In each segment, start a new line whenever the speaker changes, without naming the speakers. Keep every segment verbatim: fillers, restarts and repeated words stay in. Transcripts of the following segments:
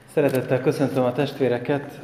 Szeretettel köszöntöm a testvéreket.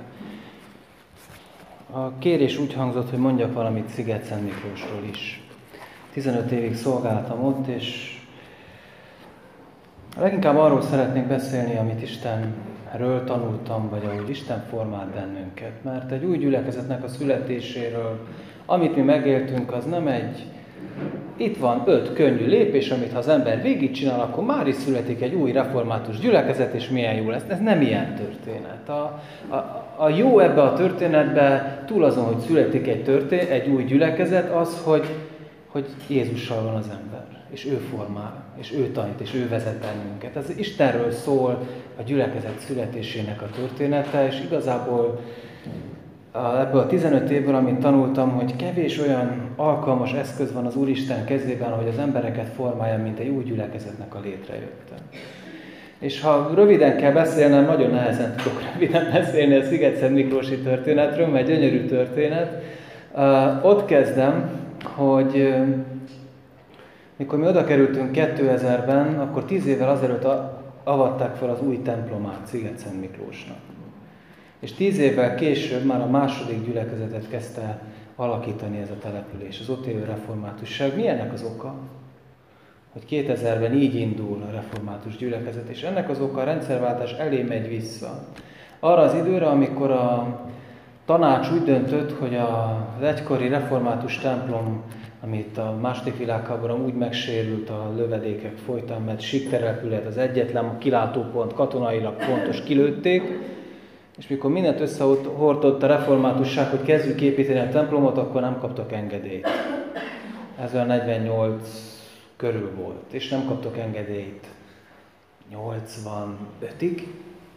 A kérés úgy hangzott, hogy mondjak valamit Sziget-Szent Miklósról is. tizenöt évig szolgáltam ott, és leginkább arról szeretnék beszélni, amit Istenről tanultam, vagy ahogy Isten formált bennünket. Mert egy új gyülekezetnek a születéséről, amit mi megéltünk, az nem egy... Itt van öt könnyű lépés, amit ha az ember végigcsinál, akkor már is születik egy új református gyülekezet, és milyen jó lesz. Ez nem ilyen történet. A, a, a jó ebbe a történetbe, túl azon, hogy születik egy, történet, egy új gyülekezet, az, hogy, hogy Jézussal van az ember, és ő formál, és ő tanít, és ő vezet bennünket. Ez Istenről szól a gyülekezet születésének a története, és igazából ebből a tizenöt évből, amit tanultam, hogy kevés olyan alkalmas eszköz van az Úristen kezében, hogy az embereket formálja, mint egy új gyülekezetnek a létrejötte. És ha röviden kell beszélnem, nagyon nehezen tudok röviden beszélni a Sziget-Szent Miklósi történetről, mert gyönyörű történet. Ott kezdem, hogy mikor mi oda kerültünk kétezerben, akkor tíz évvel azelőtt avatták fel az új templomát Sziget-Szent Miklósnak. És tíz évvel később már a második gyülekezetet kezdte alakítani ez a település, az ott élő reformátusság. Mi ennek az oka? Hogy kétezerben így indul a református gyülekezet, és ennek az oka a rendszerváltás elé megy vissza. Arra az időre, amikor a tanács úgy döntött, hogy az egykori református templom, amit a második világháborúban úgy megsérült a lövedékek folytán, mert síktelepület, az egyetlen kilátópont, katonailag fontos, kilőtték, és mikor mindent összehordott a reformátusság, hogy kezdjük építeni a templomot, akkor nem kaptak engedélyt. Ez olyan negyvennyolc körül volt, és nem kaptak engedélyt nyolcvanötig.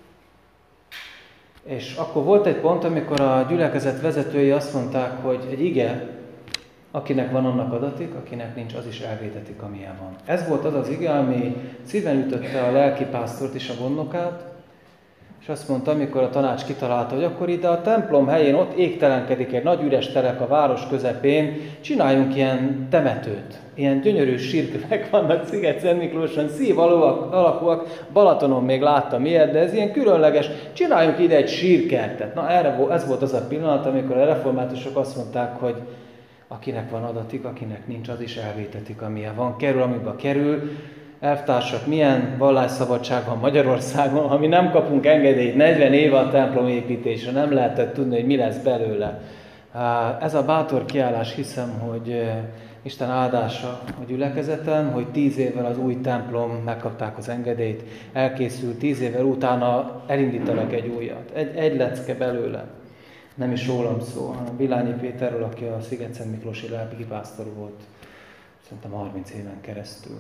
És akkor volt egy pont, amikor a gyülekezet vezetői azt mondták, hogy egy ige, akinek van, annak adatik, akinek nincs, az is elvétetik, amilyen van. Ez volt az az ige, ami szíven ütötte a lelkipásztort és a gondnokát, és azt mondta, amikor a tanács kitalálta, hogy akkor ide a templom helyén ott égtelenkedik egy nagy üres telek a város közepén, csináljunk ilyen temetőt. Ilyen gyönyörű sírkövek vannak Sziget-Szent Miklóson, szív alakúak, Balatonon még láttam ilyet, de ez ilyen különleges, csináljunk ide egy sírkertet. Na erre, ez volt az a pillanat, amikor a reformátusok azt mondták, hogy akinek van adatik, akinek nincs, az is elvétetik, amilyen van. Kerül, amiben kerül. Elvtársak, milyen vallásszabadság van Magyarországon, ha mi nem kapunk engedélyt negyven éve a templom építésre, nem lehetett tudni, hogy mi lesz belőle. Ez a bátor kiállás, hiszem, hogy Isten áldása a gyülekezeten, hogy tíz évvel az új templom, megkapták az engedélyt, elkészült, tíz évvel utána elindítanak egy újat. Egy, egy lecke belőle. Nem is rólam szó, hanem Vilányi Péterről, aki a Sziget-Szent Miklósi lelkipásztor volt, szerintem harminc éven keresztül.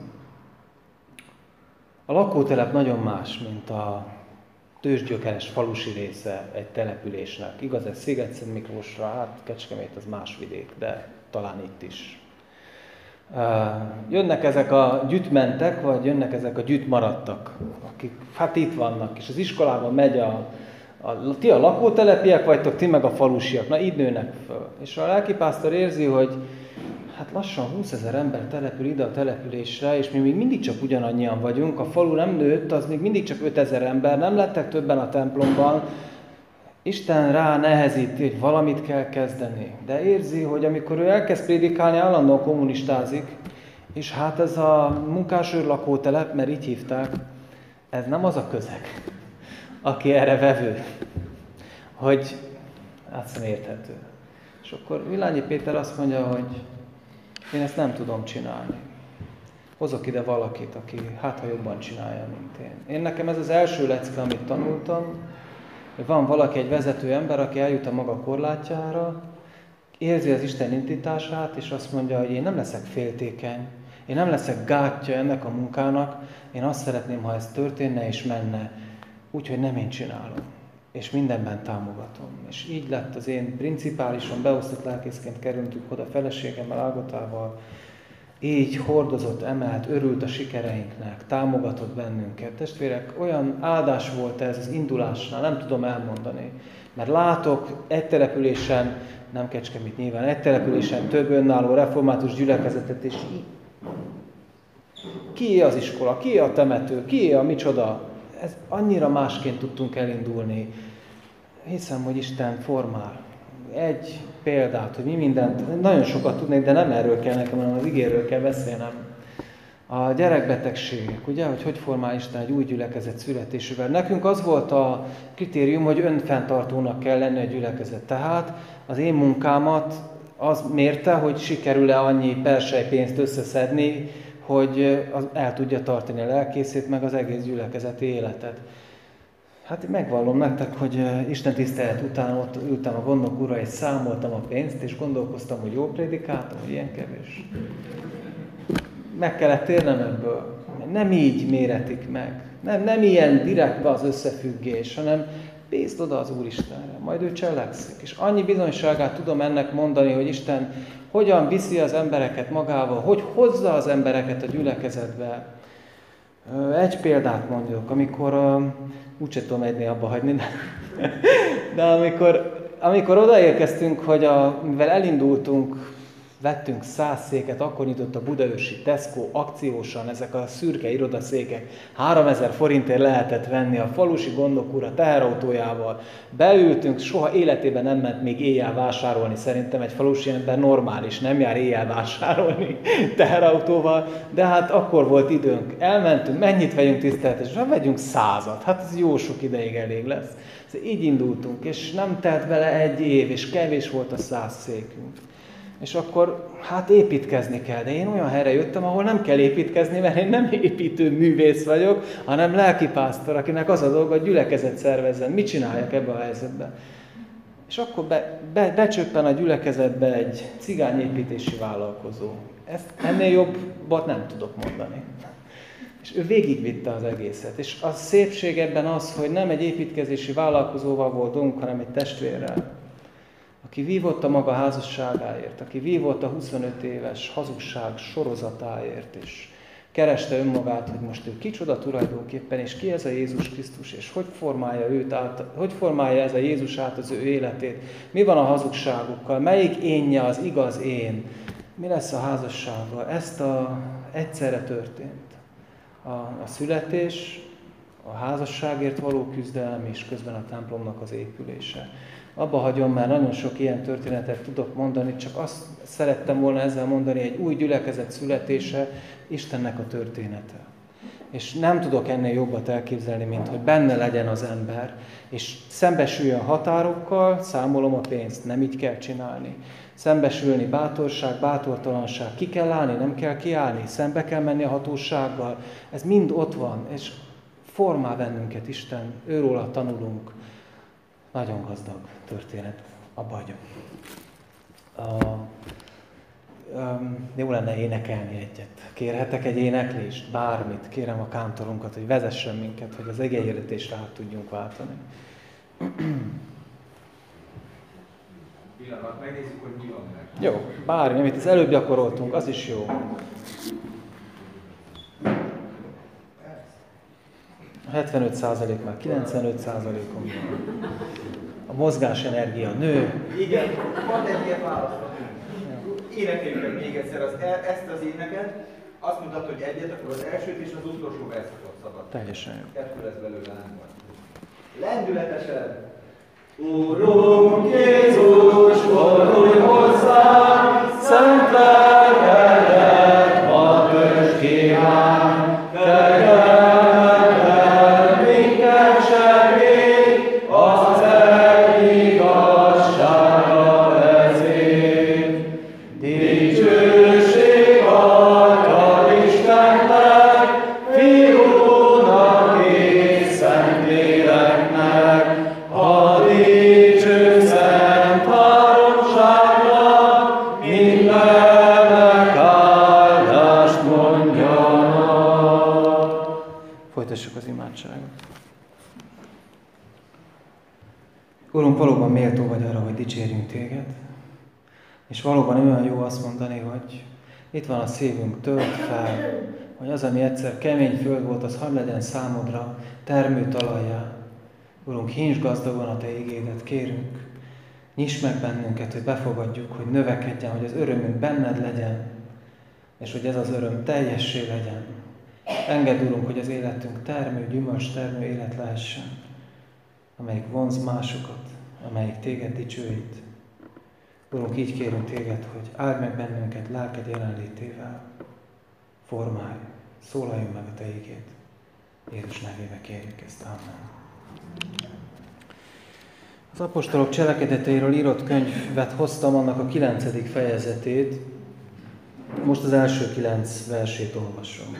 A lakótelep nagyon más, mint a tőzsgyökeres falusi része egy településnek. Igaz, ez Sziget-Szent Miklósra, hát Kecskemét az más vidék, de talán itt is. Jönnek ezek a gyütmentek, vagy jönnek ezek a gyütmaradtak, akik hát itt vannak, és az iskolában megy a, a ti a lakótelepiek vagytok, ti meg a falusiak, na így nőnek föl. És a lelkipásztor érzi, hogy hát lassan húszezer ember települ ide a településre, és mi még mindig csak ugyanannyian vagyunk. A falu nem nőtt, az még mindig csak ötezer ember, nem lettek többen a templomban. Isten rá nehezíti, hogy valamit kell kezdeni. De érzi, hogy amikor ő elkezd prédikálni, állandóan kommunistázik, és hát ez a munkásőr lakótelep, mert így hívták, ez nem az a közeg, aki erre vevő, hogy azt hiszem érthető. És akkor Vilányi Péter azt mondja, hogy én ezt nem tudom csinálni. Hozok ide valakit, aki hát ha jobban csinálja, mint én. Én nekem ez az első lecke, amit tanultam, hogy van valaki, egy vezető ember, aki eljut a maga korlátjára, érzi az Isten indítását, és azt mondja, hogy én nem leszek féltékeny, én nem leszek gátja ennek a munkának, én azt szeretném, ha ez történne és menne, úgyhogy nem én csinálom. És mindenben támogatom. És így lett az én principálisan beosztott lelkészként kerültünk oda feleségemmel, Ágotával. Így hordozott, emelt, örült a sikereinknek, támogatott bennünket. Testvérek, olyan áldás volt ez az indulásnál, nem tudom elmondani. Mert látok egy településen, nem Kecskemét nyilván, egy településen több önálló református gyülekezetet, és így. Kié az iskola, kié a temető, kié a micsoda? ez annyira másként tudtunk elindulni. Hiszem, hogy Isten formál. Egy példát, hogy mi mindent, nagyon sokat tudnék, de nem erről kell nekem, hanem az igéről kell beszélnem. A gyerekbetegségek, ugye, hogy hogy formál Isten egy új gyülekezet születésével. Nekünk az volt a kritérium, hogy önfenntartónak kell lenni a gyülekezet. Tehát az én munkámat az mérte, hogy sikerül-e annyi perselypénzt összeszedni, hogy el tudja tartani a lelkészét, meg az egész gyülekezeti életet. Hát megvallom nektek, hogy Isten tisztelet után ott ültem a gondok ura, és számoltam a pénzt, és gondolkoztam, hogy jó prédikáltam, hogy ilyen kevés. Meg kellett térnem ebből. Nem így méretik meg. Nem, nem ilyen direktbe az összefüggés, hanem bízd oda az Úristenre, majd ő cselekszik. És annyi bizonyságát tudom ennek mondani, hogy Isten hogyan viszi az embereket magával, hogy hozza az embereket a gyülekezetbe. Egy példát mondjuk, amikor, úgyse tudom egynél abba hagyni, de, de amikor, amikor odaérkeztünk, hogy a, mivel elindultunk, vettünk száz széket, akkor nyitott a budaörsi Tesco akciósan, ezek a szürke irodaszékek, háromezer forintért lehetett venni a falusi gondok ura teherautójával. Beültünk, soha életében nem ment még éjjel vásárolni, szerintem egy falusi ember normális, nem jár éjjel vásárolni teherautóval, de hát akkor volt időnk. Elmentünk, mennyit vegyünk tiszteletesen? Vegyünk százat, hát ez jó sok ideig elég lesz. Így indultunk, és nem telt vele egy év, és kevés volt a száz székünk. És akkor hát építkezni kell, de én olyan helyre jöttem, ahol nem kell építkezni, mert én nem építő művész vagyok, hanem lelkipásztor, akinek az a dolga, hogy gyülekezet szervezzen. Mit csináljak ebben a helyzetben? És akkor be, be, becsöppen a gyülekezetbe egy cigányépítési vállalkozó. Ezt ennél jobbat nem tudok mondani. És ő végigvitte az egészet. És a szépség ebben az, hogy nem egy építkezési vállalkozóval volt dolgunk, hanem egy testvérrel, aki vívott a maga házasságáért, aki vívott a huszonöt éves hazugság sorozatáért, és kereste önmagát, hogy most ő kicsoda tulajdonképpen, és ki ez a Jézus Krisztus, és hogy formálja őt át, hogy formálja ez a Jézus át az ő életét, mi van a hazugságukkal, melyik énje az igaz én, mi lesz a házassággal. Ezt a, egyszerre történt. A, a születés, a házasságért való küzdelem, és közben a templomnak az épülése. Abba hagyom, már nagyon sok ilyen történetet tudok mondani, csak azt szerettem volna ezzel mondani, egy új gyülekezet születése Istennek a története. És nem tudok ennél jobbat elképzelni, mint hogy benne legyen az ember, és szembesüljön határokkal, számolom a pénzt, nem így kell csinálni. Szembesülni bátorság, bátortalanság, ki kell állni, nem kell kiállni, szembe kell menni a hatósággal, ez mind ott van, és formál bennünket Isten, őróla tanulunk. Nagyon gazdag történet, abba hagyom. Uh, um, jó lenne énekelni egyet. Kérhetek egy éneklést, bármit, kérem a kántorunkat, hogy vezessen minket, hogy az igényhirdetésre át tudjunk váltani.
Pillanat, megnézzük, hogy mi van meg.
Jó, bármi, amit az előbb gyakoroltunk, az is jó. hetvenöt százalék már kilencvenöt százalékon van. A mozgás energia nő.
Igen, van egy ilyen választatunk. Énekeljük meg még egyszer az, ezt az éneket. Azt mutat, hogy egyet, akkor az elsőt és az utolsó verszakot szabad.
Teljesen jó.
Kettő lesz belőle, nem van. Lendületesen! Urunk Jézus, fordulj hozzánk, szent lelkedet, ma kösd kíván, tegelj minket segít, az egy igazságra vezét. Dicsőség adja Istennek, Fiúnak és Szentléleknek, a dicső szent háromságnak mindenek áldást mondjanak.
Folytassuk az imádságot. Urunk, valóban méltó vagy arra, hogy dicsérjünk Téged, és valóban olyan jó azt mondani, hogy itt van a szívünk, tölt fel, hogy az, ami egyszer kemény föld volt, az hadd legyen számodra termőtalajjá. Urunk, hincs gazdagon a Te igédet, kérünk, nyisd meg bennünket, hogy befogadjuk, hogy növekedjen, hogy az örömünk benned legyen, és hogy ez az öröm teljessé legyen. Engedd, Urunk, hogy az életünk termő, gyümölcs termő élet lehessen, amelyik vonz másokat, amelyik téged dicsőít. Urunk, így kérünk téged, hogy áld meg bennünket lelked jelenlétével, formálj, szólaljon meg a te ígéd. Jézus nevébe kérjük ezt, amen. Az apostolok cselekedeteiről írott könyvet hoztam, annak a kilencedik fejezetét. Most az első kilenc versét olvasom.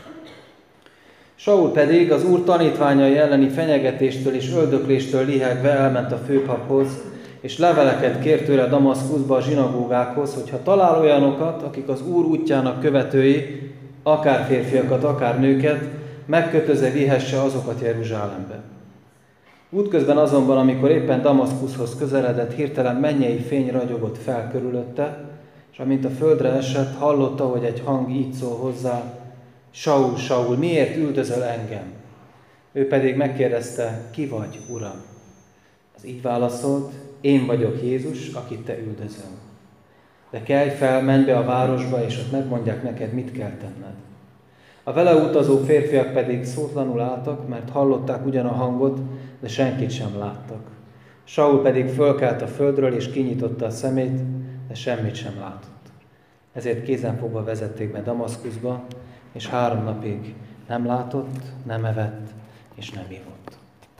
Saul pedig az Úr tanítványai elleni fenyegetéstől és öldökléstől lihegve elment a főpaphoz, és leveleket kért tőle Damaszkuszba a zsinagógákhoz, hogyha talál olyanokat, akik az Úr útjának követői, akár férfiakat, akár nőket, megkötözve vihesse azokat Jeruzsálembe. Útközben azonban, amikor éppen Damaszkuszhoz közeledett, hirtelen mennyei fény ragyogott fel körülötte, és amint a földre esett, hallotta, hogy egy hang így szól hozzá: Saul, Saul, miért üldözöl engem? Ő pedig megkérdezte: ki vagy, Uram? Az így válaszolt: én vagyok Jézus, akit te üldözöl. De kelj fel, menj be a városba, és ott megmondják neked, mit kell tenned. A vele utazó férfiak pedig szótlanul álltak, mert hallották ugyan a hangot, de senkit sem láttak. Saul pedig fölkelt a földről, és kinyitotta a szemét, de semmit sem látott. Ezért kézenfogva vezették be Damaszkuszba, és három napig nem látott, nem evett, és nem ivott.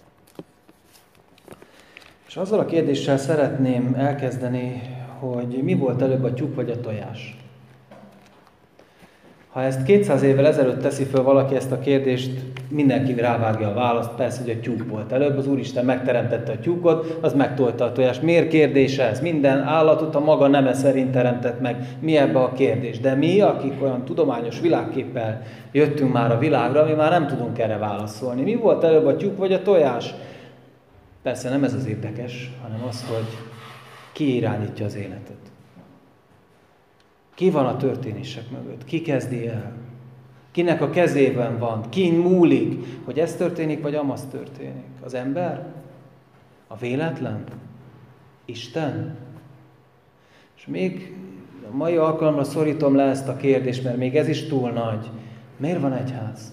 És azzal a kérdéssel szeretném elkezdeni, hogy mi volt előbb, a tyúk vagy a tojás? Ha ezt kétszáz évvel ezelőtt teszi föl valaki ezt a kérdést, mindenki rávágja a választ, persze, hogy a tyúk volt előbb, az Úristen megteremtette a tyúkot, az megtolta a tojást. Miért kérdése ez? Minden állatot a maga neme szerint teremtett meg. Mi ebbe a kérdés? De mi, akik olyan tudományos világképpel jöttünk már a világra, mi már nem tudunk erre válaszolni. Mi volt előbb, a tyúk vagy a tojás? Persze nem ez az érdekes, hanem az, hogy ki irányítja az életet. Ki van a történések mögött? Ki kezdi el? Kinek a kezében van? Kin múlik, hogy ez történik, vagy amaz történik? Az ember? A véletlen? Isten? És még a mai alkalomra szorítom le ezt a kérdést, mert még ez is túl nagy. Miért van egyház?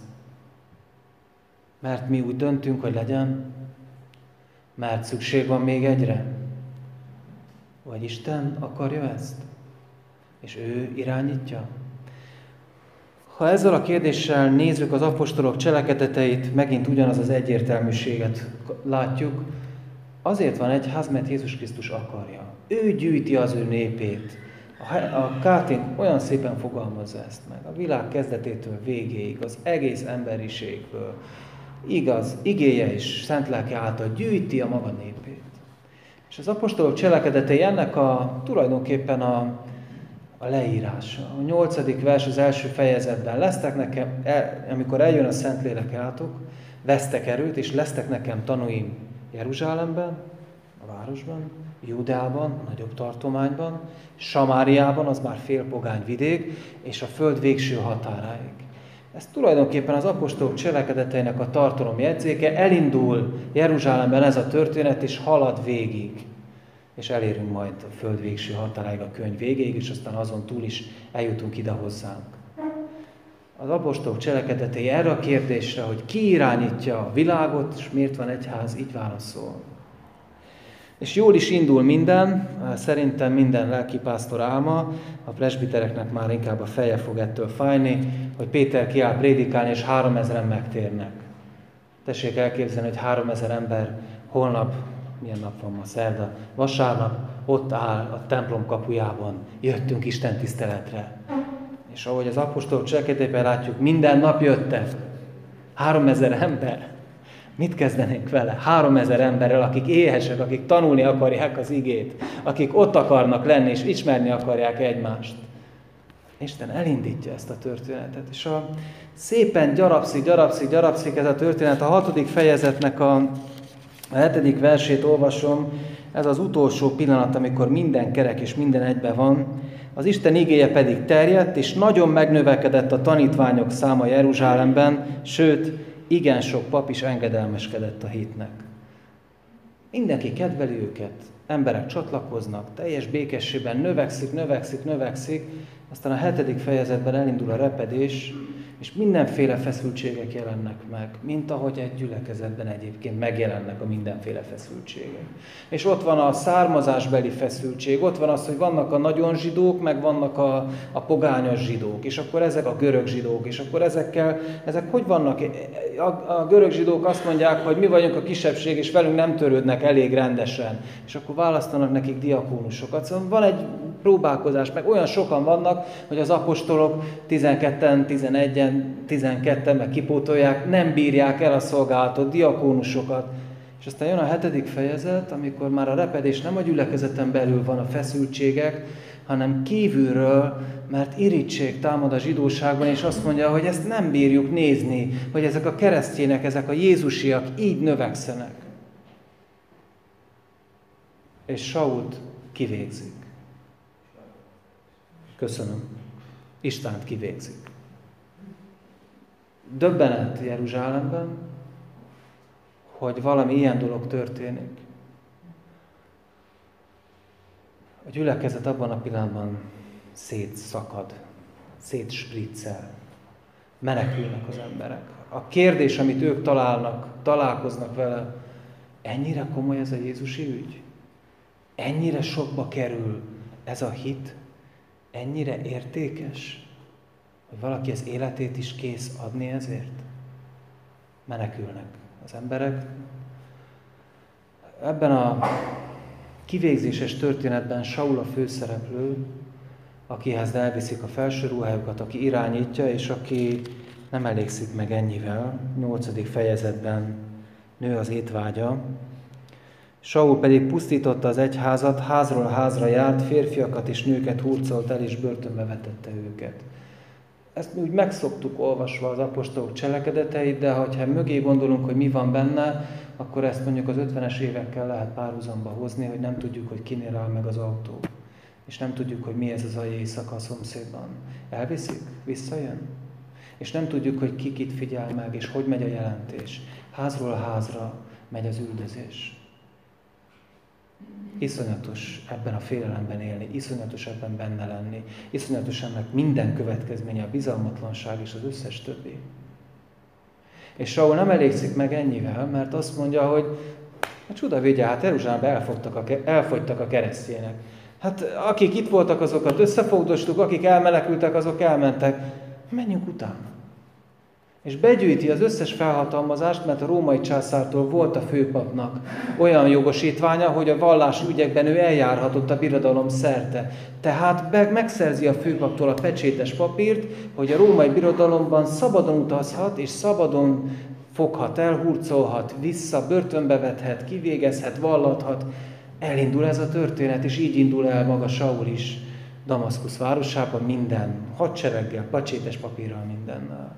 Mert mi úgy döntünk, hogy legyen? Mert szükség van még egyre? Vagy Isten akarja ezt? És ő irányítja? Ha ezzel a kérdéssel nézzük az apostolok cselekedeteit, megint ugyanaz az egyértelműséget látjuk. Azért van egyház, mert Jézus Krisztus akarja. Ő gyűjti az ő népét. A Kártén olyan szépen fogalmazza ezt meg. A világ kezdetétől végéig, az egész emberiségből. Igaz, igéje és szent lelke által gyűjti a maga népét. És az apostolok cselekedetei ennek a tulajdonképpen a A leírása. A nyolcadik vers az első fejezetben. Lesztek nekem, el, amikor eljön a Szentlélek átok, vesztek erőt, és lesztek nekem tanúim Jeruzsálemben, a városban, Júdeában, a nagyobb tartományban, Samáriában, az már félpogány vidék, és a föld végső határáig. Ez tulajdonképpen az apostolok cselekedeteinek a tartalomjegyzéke. Elindul Jeruzsálemben ez a történet, és halad végig. És elérünk majd a föld végső határáig, a könyv végéig, és aztán azon túl is eljutunk ide hozzánk. Az apostolok cselekedetei erre a kérdésre, hogy ki irányítja a világot, és miért van egyház, így válaszol. És jól is indul minden, szerintem minden lelkipásztor álma, a presbitereknek már inkább a feje fog ettől fájni, hogy Péter kiáll prédikálni, és háromezren megtérnek. Tessék elképzelni, hogy háromezer ember holnap, milyen nap van ma, szerda, vasárnap, ott áll a templom kapujában, jöttünk Isten tiszteletre. És ahogy az apostolok cselekedetében látjuk, minden nap jöttek. Háromezer ember. Mit kezdenénk vele? Háromezer emberrel, akik éhesek, akik tanulni akarják az igét, akik ott akarnak lenni, és ismerni akarják egymást. Isten elindítja ezt a történetet. És a szépen gyarapszik, gyarapszik, gyarapszik ez a történet. A hatodik fejezetnek a, a hetedik versét olvasom. Ez az utolsó pillanat, amikor minden kerek és minden egybe van. Az Isten igéje pedig terjedt, és nagyon megnövekedett a tanítványok száma Jeruzsálemben, sőt, igen sok pap is engedelmeskedett a hitnek. Mindenki kedveli őket, emberek csatlakoznak, teljes békességben növekszik, növekszik, növekszik, aztán a hetedik fejezetben elindul a repedés, és mindenféle feszültségek jelennek meg, mint ahogy egy gyülekezetben egyébként megjelennek a mindenféle feszültségek. És ott van a származásbeli feszültség, ott van az, hogy vannak a nagyon zsidók, meg vannak a, a pogányos zsidók, és akkor ezek a görög zsidók, és akkor ezekkel, ezek hogy vannak? A, a görög zsidók azt mondják, hogy mi vagyunk a kisebbség, és velünk nem törődnek elég rendesen, és akkor választanak nekik diakónusokat. Szóval van egy próbálkozás, meg olyan sokan vannak, hogy az apostolok tizenketten, tizenegyen, tizenketten meg kipótolják, nem bírják el a szolgálatot, diakónusokat. És aztán jön a hetedik fejezet, amikor már a repedés nem a gyülekezeten belül van a feszültségek, hanem kívülről, mert irítség támad a zsidóságban, és azt mondja, hogy ezt nem bírjuk nézni, hogy ezek a keresztjének, ezek a jézusiak így növekszenek. És Sault kivégzik. Köszönöm. Istent kivégzik. Döbbenet Jeruzsálemben, hogy valami ilyen dolog történik. A gyülekezet abban a pillanatban szétszakad, szétspriccel, menekülnek az emberek. A kérdés, amit ők találnak, találkoznak vele, ennyire komoly ez a Jézusi ügy? Ennyire sokba kerül ez a hit? Ennyire értékes, hogy valaki az életét is kész adni ezért? Menekülnek az emberek. Ebben a kivégzéses történetben Saul a főszereplő, akihez elviszik a felső ruhájukat, aki irányítja, és aki nem elégszik meg ennyivel. Nyolcadik fejezetben nő az étvágya. Saul pedig pusztította az egyházat, házról házra járt, férfiakat és nőket hurcolt el, és börtönbe vetette őket. Ezt mi úgy megszoktuk olvasva az apostolok cselekedeteit, de ha mögé gondolunk, hogy mi van benne, akkor ezt mondjuk az ötvenes évekkel lehet párhuzamba hozni, hogy nem tudjuk, hogy kinél áll meg az autó. És nem tudjuk, hogy mi ez az a éjszaka a szomszédban. Elviszik? Visszajön? És nem tudjuk, hogy ki kit figyel meg, és hogy megy a jelentés. Házról házra megy az üldözés. Iszonyatos ebben a félelemben élni, iszonyatos ebben benne lenni, iszonyatos ennek minden következménye, a bizalmatlanság és az összes többi. És Saul nem elégszik meg ennyivel, mert azt mondja, hogy a csuda vigye, hát Jeruzsálembe elfogytak a, elfogytak a keresztjének. Hát akik itt voltak, azokat összefogdostuk, akik elmenekültek, azok elmentek. Menjünk utána. És begyűjti az összes felhatalmazást, mert a római császártól volt a főpapnak olyan jogosítványa, hogy a vallási ügyekben ő eljárhatott a birodalom szerte. Tehát megszerzi a főpaptól a pecsétes papírt, hogy a római birodalomban szabadon utazhat, és szabadon foghat el, hurcolhat, vissza, börtönbe vethet, kivégezhet, vallathat. Elindul ez a történet, és így indul el maga Saul is Damaszkusz városában minden hadsereggel, pecsétes papírral, mindennel.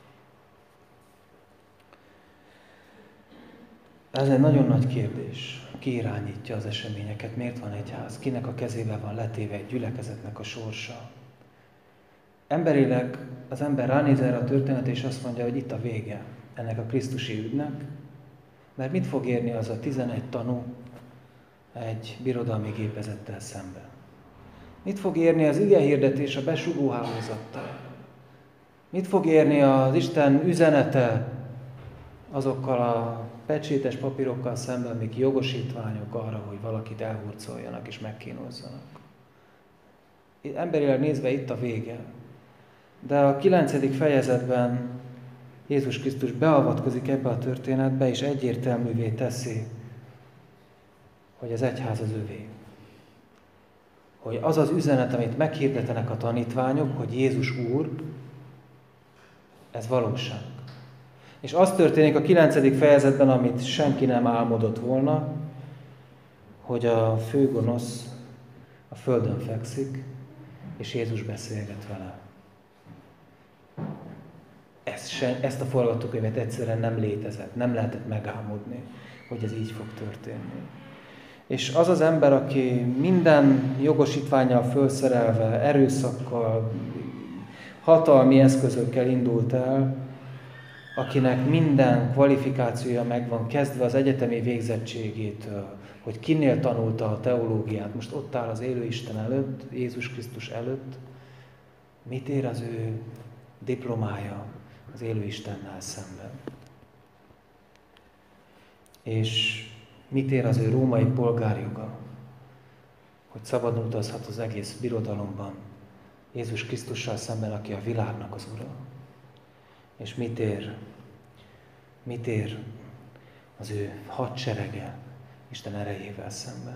Ez egy nagyon nagy kérdés. Ki irányítja az eseményeket? Miért van egyház? Kinek a kezében van letéve egy gyülekezetnek a sorsa? Emberileg az ember ránéz erre a történetre, és azt mondja, hogy itt a vége ennek a krisztusi ügynek, mert mit fog érni az a tizenegy tanú egy birodalmi gépezettel szemben? Mit fog érni az igehirdetés a besugó hálózattal? Mit fog érni az Isten üzenete azokkal a pecsétes papírokkal szemben, amik jogosítványok arra, hogy valakit elhurcoljanak és megkínozzanak? Emberileg nézve itt a vége. De a kilencedik fejezetben Jézus Krisztus beavatkozik ebbe a történetbe, és egyértelművé teszi, hogy az egyház az övé. Hogy az az üzenet, amit meghirdetenek a tanítványok, hogy Jézus Úr, ez valóság. És az történik a kilencedik fejezetben, amit senki nem álmodott volna, hogy a főgonosz a földön fekszik, és Jézus beszélget vele. Ezt, se, ezt a forgatókönyvet egyszerűen nem létezett, nem lehetett megálmodni, hogy ez így fog történni. És az az ember, aki minden jogosítvánnyal fölszerelve, erőszakkal, hatalmi eszközökkel indult el, akinek minden kvalifikációja megvan, kezdve az egyetemi végzettségétől, hogy kinél tanulta a teológiát, most ott áll az élő Isten előtt, Jézus Krisztus előtt, mit ér az ő diplomája az élő Istennel szemben. És mit ér az ő római polgárjoga, hogy szabadon utazhat az egész birodalomban Jézus Krisztussal szemben, aki a világnak az Ura. És mit ér? Mit ér az ő hadserege Isten erejével szemben?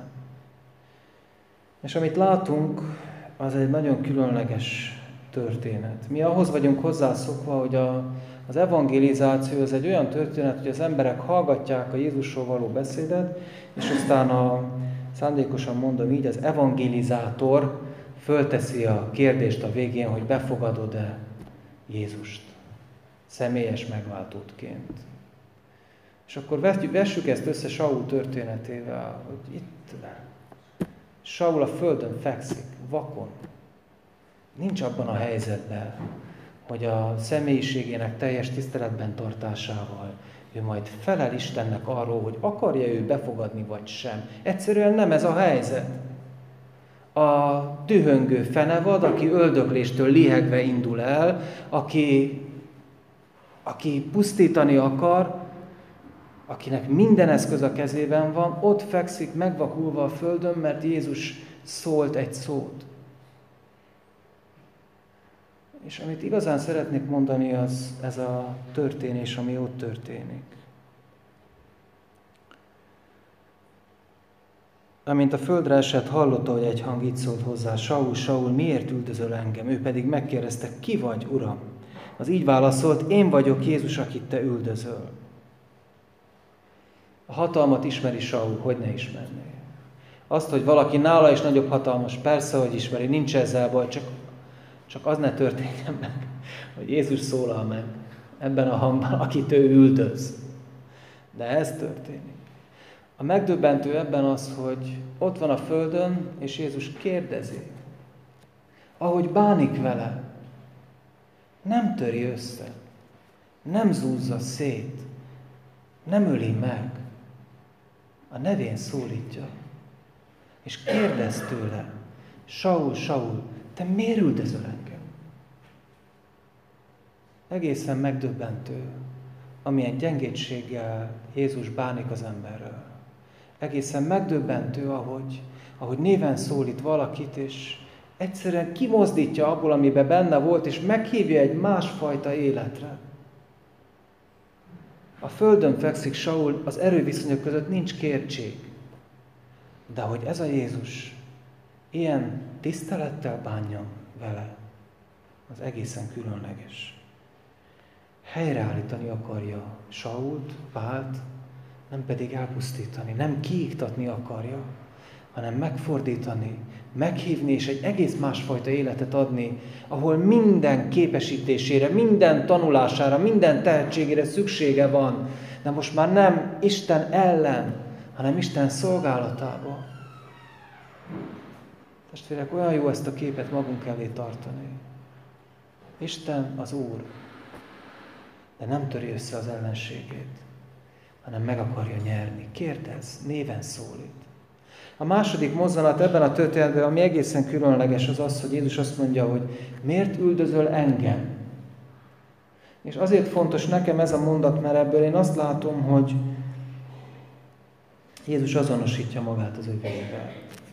És amit látunk, az egy nagyon különleges történet. Mi ahhoz vagyunk hozzászokva, hogy a, az evangelizáció az egy olyan történet, hogy az emberek hallgatják a Jézusról való beszédet, és aztán a, szándékosan mondom így, az evangelizátor fölteszi a kérdést a végén, hogy befogadod-e Jézust személyes megváltótként. És akkor vessük ezt össze Saul történetével, hogy itt Saul a földön fekszik, vakon. Nincs abban a helyzetben, hogy a személyiségének teljes tiszteletben tartásával ő majd felel Istennek arról, hogy akarja ő befogadni vagy sem. Egyszerűen nem ez a helyzet. A dühöngő fenevad, aki öldökléstől lihegve indul el, aki, aki pusztítani akar, akinek minden eszköz a kezében van, ott fekszik megvakulva a földön, mert Jézus szólt egy szót. És amit igazán szeretnék mondani, az ez a történés, ami ott történik. Amint a földre esett, hallotta, hogy egy hang így szólt hozzá: Saul, Saul, miért üldözöl engem? Ő pedig megkérdezte: ki vagy, Uram? Az így válaszolt: én vagyok Jézus, akit te üldözöl. A hatalmat ismeri Saul, hogy ne ismerné. Azt, hogy valaki nála is nagyobb hatalmas, persze, hogy ismeri, nincs ezzel baj, csak, csak az ne történjen meg, hogy Jézus szólal meg ebben a hangban, akit ő üldöz. De ez történik. A megdöbbentő ebben az, hogy ott van a földön, és Jézus kérdezi, ahogy bánik vele, nem töri össze, nem zúzza szét, nem öli meg, a nevén szólítja, és kérdez tőle: Saul, Saul, te miért üldözöl engem? Egészen megdöbbentő, amilyen gyengétséggel Jézus bánik az emberről. Egészen megdöbbentő, ahogy, ahogy néven szólít valakit, és egyszerűen kimozdítja abból, amiben benne volt, és meghívja egy másfajta életre. A földön fekszik Saul, az erőviszonyok között nincs kétség. De hogy ez a Jézus ilyen tisztelettel bánjon vele, az egészen különleges. Helyreállítani akarja Sault, Pált, nem pedig elpusztítani, nem kiiktatni akarja, hanem megfordítani, meghívni és egy egész másfajta életet adni, ahol minden képesítésére, minden tanulására, minden tehetségére szüksége van, de most már nem Isten ellen, hanem Isten szolgálatába. Testvérek, olyan jó ezt a képet magunk elé tartani. Isten az Úr, de nem töri össze az ellenségét, hanem meg akarja nyerni. Kérdez, néven szólít. A második mozzanat ebben a történetben, ami egészen különleges, az az, hogy Jézus azt mondja, hogy miért üldözöl engem? És azért fontos nekem ez a mondat, mert ebből én azt látom, hogy Jézus azonosítja magát az övéivel.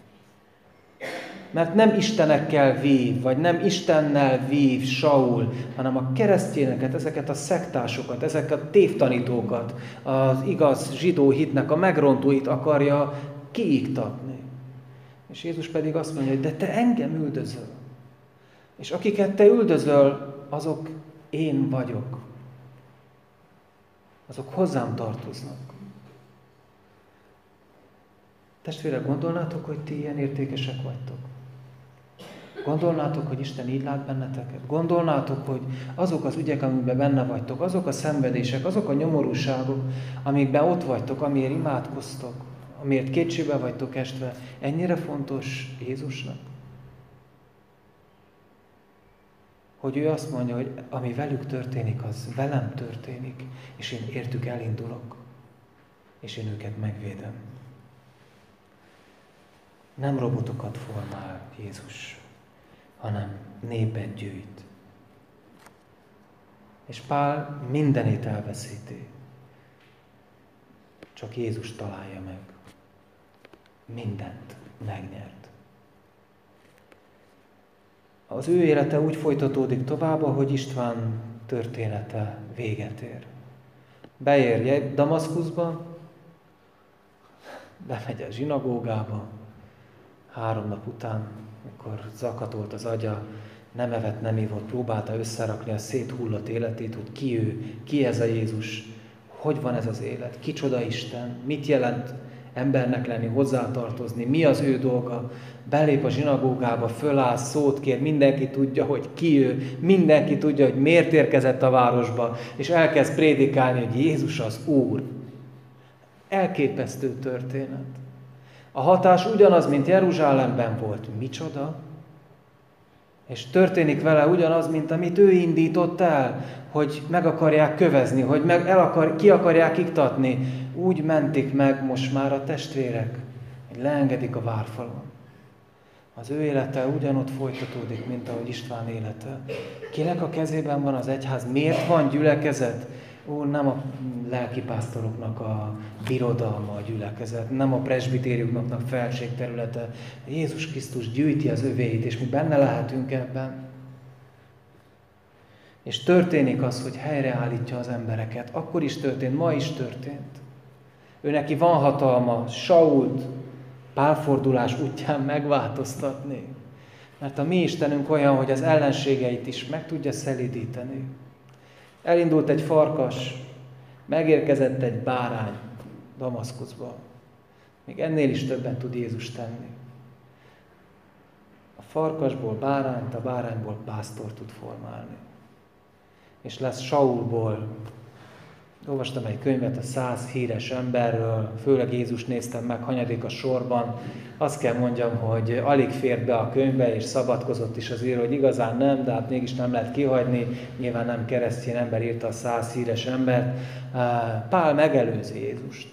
Mert nem istenekkel vív, vagy nem Istennel vív Saul, hanem a keresztényeket, ezeket a szektásokat, ezeket a tévtanítókat, az igaz zsidó hitnek a megrontóit akarja kiiktatni. És Jézus pedig azt mondja, hogy de te engem üldözöl. És akiket te üldözöl, azok én vagyok. Azok hozzám tartoznak. Testvérek, gondolnátok, hogy ti ilyen értékesek vagytok? Gondolnátok, hogy Isten így lát benneteket? Gondolnátok, hogy azok az ügyek, amikben benne vagytok, azok a szenvedések, azok a nyomorúságok, amikben ott vagytok, amiért imádkoztok, amiért kétségbe vagytok estve, ennyire fontos Jézusnak? Hogy ő azt mondja, hogy ami velük történik, az velem történik, és én értük elindulok, és én őket megvédem. Nem robotokat formál Jézus, hanem népet gyűjt. És Pál mindenét elveszíti. Csak Jézus találja meg. Mindent megnyert. Az ő élete úgy folytatódik tovább, hogy István története véget ér. Beér Damaszkuszba, bemegy a zsinagógába, három nap után, mikor zakatolt az agya, nem evett, nem ivott, próbálta összerakni a széthullott életét, hogy ki ő, ki ez a Jézus, hogy van ez az élet, kicsoda Isten, mit jelent embernek lenni, hozzátartozni, mi az ő dolga. Belép a zsinagógába, föláll, szót kér, mindenki tudja, hogy ki ő, mindenki tudja, hogy miért érkezett a városba, és elkezd prédikálni, hogy Jézus az Úr. Elképesztő történet. A hatás ugyanaz, mint Jeruzsálemben volt. Micsoda? És történik vele ugyanaz, mint amit ő indított el, hogy meg akarják kövezni, hogy meg el akar, ki akarják iktatni. Úgy mentik meg most már a testvérek, hogy leengedik a várfalon. Az ő élete ugyanott folytatódik, mint ahogy István élete. Kinek a kezében van az egyház? Miért van gyülekezet? Ó, nem a lelkipásztoroknak a birodalma a gyülekezet, nem a presbitériumoknak felségterülete. Jézus Krisztus gyűjti az övéit, és mi benne lehetünk ebben. És történik az, hogy helyreállítja az embereket. Akkor is történt, ma is történt. Ő neki van hatalma, Sault pálfordulás útján megváltoztatni. Mert a mi Istenünk olyan, hogy az ellenségeit is meg tudja szelídíteni. Elindult egy farkas, megérkezett egy bárány Damaszkuszba. Még ennél is többen tud Jézus tenni. A farkasból bárányt, a bárányból pásztor tud formálni. És lesz Saulból. Olvastam egy könyvet a száz híres emberről, főleg Jézus néztem meg hanyadik a sorban. Azt kell mondjam, hogy alig fért be a könyvbe, és szabadkozott is az író, hogy igazán nem, de hát mégis nem lehet kihagyni. Nyilván nem keresztény ember írta a száz híres embert. Pál megelőzi Jézust.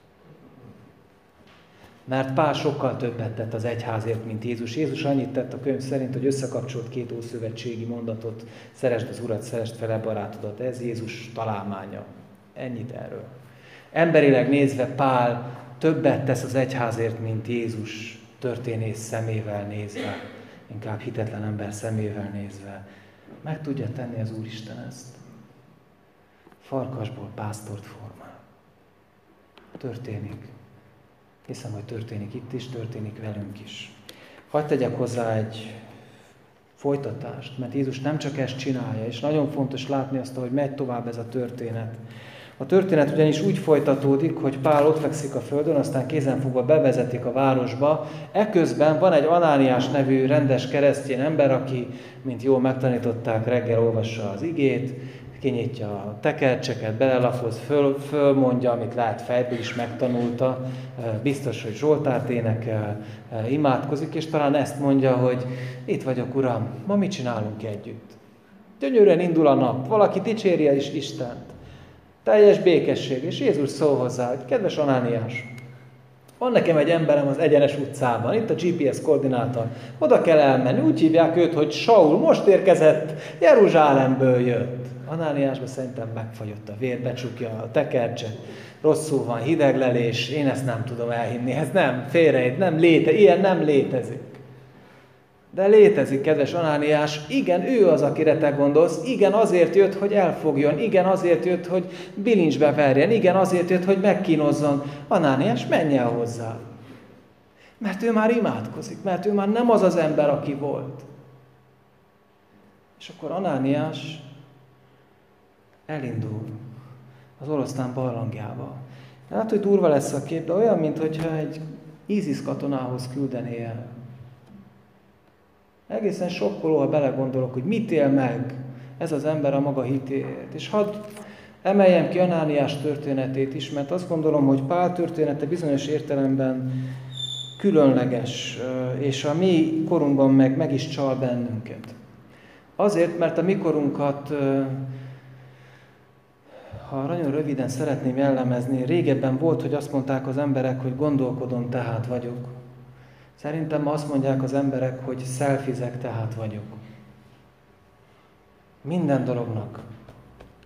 Mert Pál sokkal többet tett az egyházért, mint Jézus. Jézus annyit tett a könyv szerint, hogy összekapcsolt két ószövetségi mondatot, szeresd az Urat, szeresd fele barátodat. Ez Jézus találmánya. Ennyit erről. Emberileg nézve Pál többet tesz az egyházért, mint Jézus történész szemével nézve, inkább hitetlen ember szemével nézve. Meg tudja tenni az Úristen ezt. Farkasból pásztort formál. Történik. Hiszem, hogy történik itt is, történik velünk is. Hadd tegyek hozzá egy folytatást, mert Jézus nem csak ezt csinálja, és nagyon fontos látni azt, hogy megy tovább ez a történet. A történet ugyanis úgy folytatódik, hogy Pál ott fekszik a földön, aztán kézenfogva bevezetik a városba. Eközben van egy Anániás nevű rendes keresztény ember, aki, mint jól megtanították, reggel olvassa az igét, kinyitja a tekercseket, belelapoz, föl, fölmondja, amit lehet fejből is megtanulta, biztos, hogy Zsoltárt énekel, imádkozik, és talán ezt mondja, hogy itt vagyok, Uram, ma mit csinálunk együtt? Gyönyörűen indul a nap, valaki dicséri is Istent. Teljes békesség, és Jézus szól hozzá, hogy kedves Anániás, van nekem egy emberem az Egyenes utcában, itt a gé pé es koordinátor, oda kell elmenni, úgy hívják őt, hogy Saul, most érkezett, Jeruzsálemből jött. Anániásban szerintem megfagyott a vér, becsukja a tekercset, rosszul van, hideglelés, én ezt nem tudom elhinni, ez nem, félrejött, nem létezik, ilyen nem létezik. De létezik, kedves Anániás, igen, ő az, akire te gondolsz, igen, azért jött, hogy elfogjon, igen, azért jött, hogy bilincsbe verjen, igen, azért jött, hogy megkínozzon. Anániás, menj el hozzá. Mert ő már imádkozik, mert ő már nem az az ember, aki volt. És akkor Anániás elindul az oroszlán barlangjába. Hát, hogy durva lesz a kép, de olyan, mintha egy ISIS katonához küldené el. Egészen sokkoló, ha belegondolok, hogy mit él meg ez az ember a maga hitéért. És hadd emeljem ki Anániás történetét is, mert azt gondolom, hogy Pál története bizonyos értelemben különleges, és a mi korunkban meg, meg is csal bennünket. Azért, mert a mi korunkat, ha nagyon röviden szeretném jellemezni, régebben volt, hogy azt mondták az emberek, hogy gondolkodom, tehát vagyok. Szerintem ma azt mondják az emberek, hogy szelfizek, tehát vagyok. Minden dolognak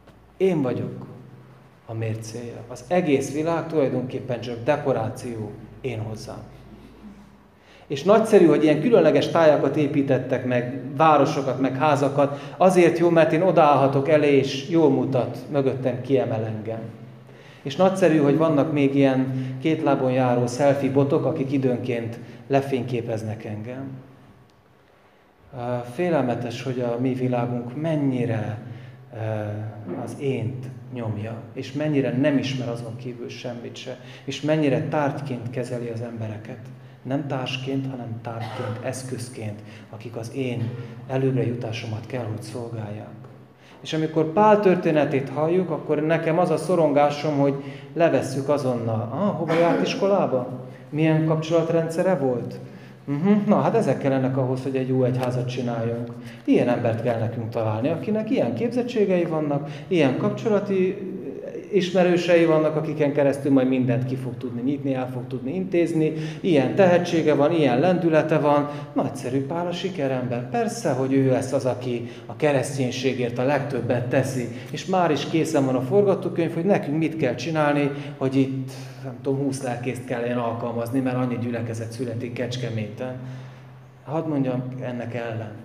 Én vagyok a mércéje. Az egész világ tulajdonképpen csak dekoráció én hozzám. És nagyszerű, hogy ilyen különleges tájakat építettek meg, városokat, meg házakat. Azért jó, mert én odaállhatok elé, és jól mutat, mögöttem kiemel engem. És nagyszerű, hogy vannak még ilyen két lábon járó selfie botok, akik időnként lefényképeznek engem. Félelmetes, hogy a mi világunk mennyire az ént nyomja, és mennyire nem ismer azon kívül semmit se, és mennyire tárgyként kezeli az embereket. Nem társként, hanem tárgyként, eszközként, akik az én előbbre jutásomat kell, hogy szolgálják. És amikor Pál történetét halljuk, akkor nekem az a szorongásom, hogy levesszük azonnal. Ah, hova járt iskolába? Milyen kapcsolatrendszere volt? Uh-huh. Na, hát ezek kellenek ahhoz, hogy egy jó egyházat csináljunk. Ilyen embert kell nekünk találni, akinek ilyen képzettségei vannak, ilyen kapcsolati ismerősei vannak, akiken keresztül majd mindent ki fog tudni nyitni, el fog tudni intézni, ilyen tehetsége van, ilyen lendülete van. Nagyszerű Pál a sikerember. Persze, hogy ő lesz az, aki a kereszténységért a legtöbbet teszi, és már is készen van a forgatókönyv, hogy nekünk mit kell csinálni, hogy itt, nem tudom, húsz lelkészt kelljen alkalmazni, mert annyi gyülekezet születik Kecskeméten. Hadd mondjam ennek ellent.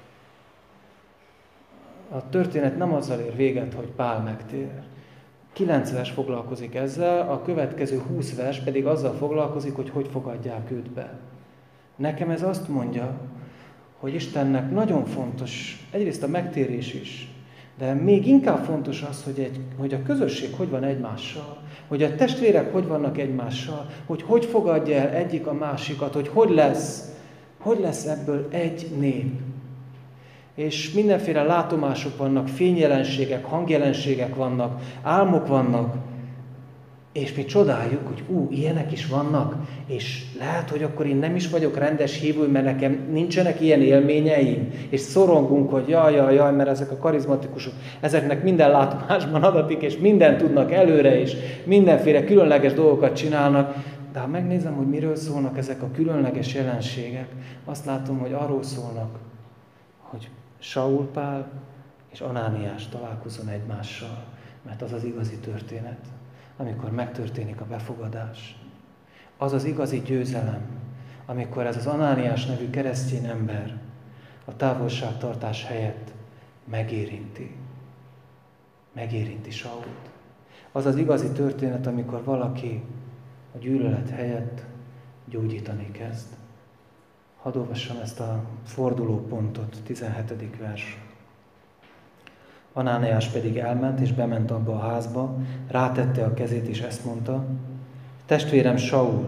A történet nem azzal ér véget, hogy Pál megtér. Kilenc vers foglalkozik ezzel, a következő húsz vers pedig azzal foglalkozik, hogy hogy fogadják őt be. Nekem ez azt mondja, hogy Istennek nagyon fontos, egyrészt a megtérés is, de még inkább fontos az, hogy, egy, hogy a közösség hogy van egymással, hogy a testvérek hogy vannak egymással, hogy hogy fogadja el egyik a másikat, hogy hogy lesz, hogy lesz ebből egy nép. És mindenféle látomások vannak, fényjelenségek, hangjelenségek vannak, álmok vannak, és mi csodáljuk, hogy ú, ilyenek is vannak, és lehet, hogy akkor én nem is vagyok rendes hívő, mert nekem nincsenek ilyen élményeim, és szorongunk, hogy jaj, jaj, jaj, mert ezek a karizmatikusok, ezeknek minden látomásban adatik, és mindent tudnak előre, és mindenféle különleges dolgokat csinálnak, de ha megnézem, hogy miről szólnak ezek a különleges jelenségek, azt látom, hogy arról szólnak, hogy Saul Pál és Anániás találkozzon egymással, mert az az igazi történet, amikor megtörténik a befogadás. Az az igazi győzelem, amikor ez az Anániás nevű keresztény ember a távolságtartás helyett megérinti. Megérinti Sault. Az az igazi történet, amikor valaki a gyűlölet helyett gyógyítani kezd. Hadd olvassam ezt a fordulópontot, tizenhetedik vers. Anániás pedig elment, és bement abba a házba, rátette a kezét, és ezt mondta, testvérem Saul,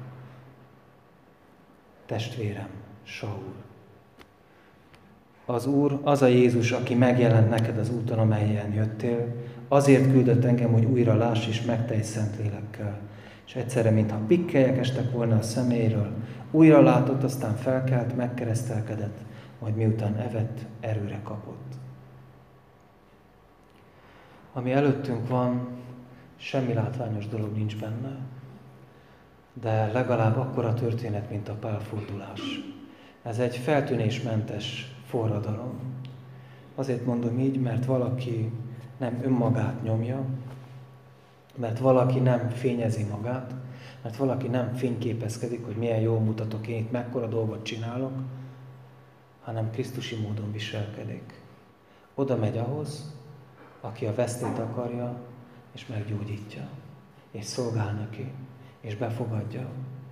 testvérem Saul. Az Úr, az a Jézus, aki megjelent neked az úton, amelyen jöttél, azért küldött engem, hogy újra láss és megtelj Szentlélekkel. És egyszerre, mintha pikkelyek estek volna a szeméről, újra látott, aztán felkelt, megkeresztelkedett, majd miután evett, erőre kapott. Ami előttünk van, semmi látványos dolog nincs benne, de legalább akkora történet, mint a pálfordulás. Ez egy feltűnésmentes forradalom. Azért mondom így, mert valaki nem önmagát nyomja, mert valaki nem fényezi magát, mert valaki nem fényképezkedik, hogy milyen jól mutatok én itt, mekkora dolgot csinálok, hanem krisztusi módon viselkedik. Oda megy ahhoz, aki a vesztét akarja, és meggyógyítja, és szolgál neki, és befogadja.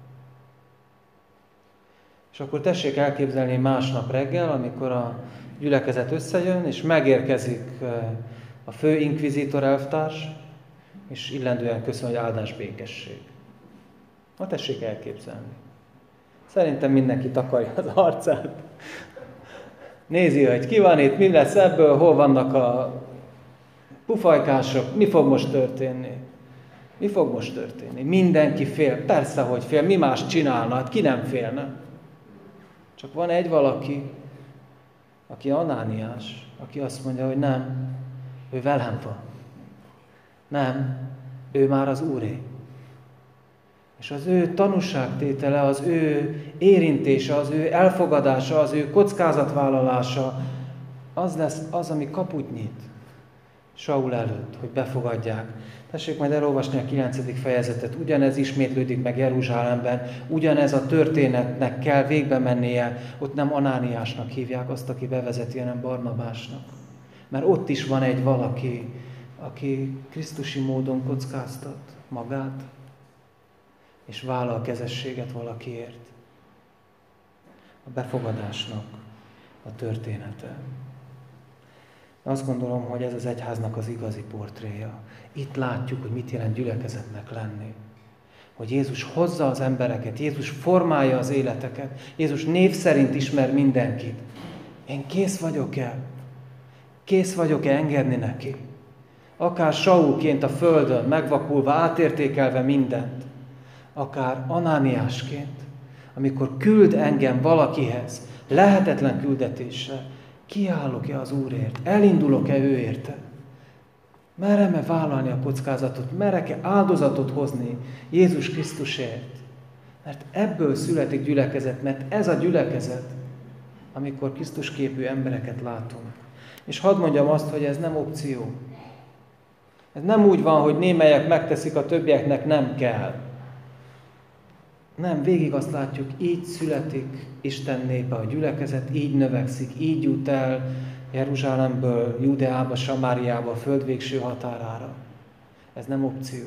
És akkor tessék elképzelni másnap reggel, amikor a gyülekezet összejön, és megérkezik a fő inkvizítor elvtárs, és illendően köszön, hogy áldás békesség. Na tessék elképzelni. Szerintem mindenki takarja az arcát. Nézi, hogy ki van itt, mi lesz ebből, hol vannak a pufajkások, mi fog most történni. Mi fog most történni? Mindenki fél, persze, hogy fél, mi más csinálna, hát ki nem félne. Csak van egy valaki, aki Anániás, aki azt mondja, hogy nem, ő velem van. Nem, ő már az Úré. És az ő tanúságtétele, az ő érintése, az ő elfogadása, az ő kockázatvállalása, az lesz az, ami kaput nyit. Saul előtt, hogy befogadják. Tessék majd elolvasni a kilencedik fejezetet. Ugyanez ismétlődik meg Jeruzsálemben, ugyanez a történetnek kell végbe mennie. Ott nem Anániásnak hívják azt, aki bevezeti, hanem Barnabásnak. Mert ott is van egy valaki, aki krisztusi módon kockáztat magát, és vállal kezességet valakiért. A befogadásnak a története. Azt gondolom, hogy ez az egyháznak az igazi portréja. Itt látjuk, hogy mit jelent gyülekezetnek lenni. Hogy Jézus hozza az embereket, Jézus formálja az életeket, Jézus név szerint ismer mindenkit. Én kész vagyok-e? Kész vagyok-e engedni neki? Akár Saulként a földön, megvakulva, átértékelve mindent, akár Anániásként, amikor küld engem valakihez, lehetetlen küldetésre, kiállok-e az Úrért? Elindulok-e ő érte? Merem-e vállalni a kockázatot? Merek-e áldozatot hozni Jézus Krisztusért? Mert ebből születik gyülekezet, mert ez a gyülekezet, amikor Krisztus képű embereket látunk. És hadd mondjam azt, hogy ez nem opció. Ez nem úgy van, hogy némelyek megteszik, a többieknek nem kell. Nem, végig azt látjuk, így születik Isten népe, a gyülekezet, így növekszik, így jut el Jeruzsálemből, Judeába, Samáriába, a föld végső határára. Ez nem opció.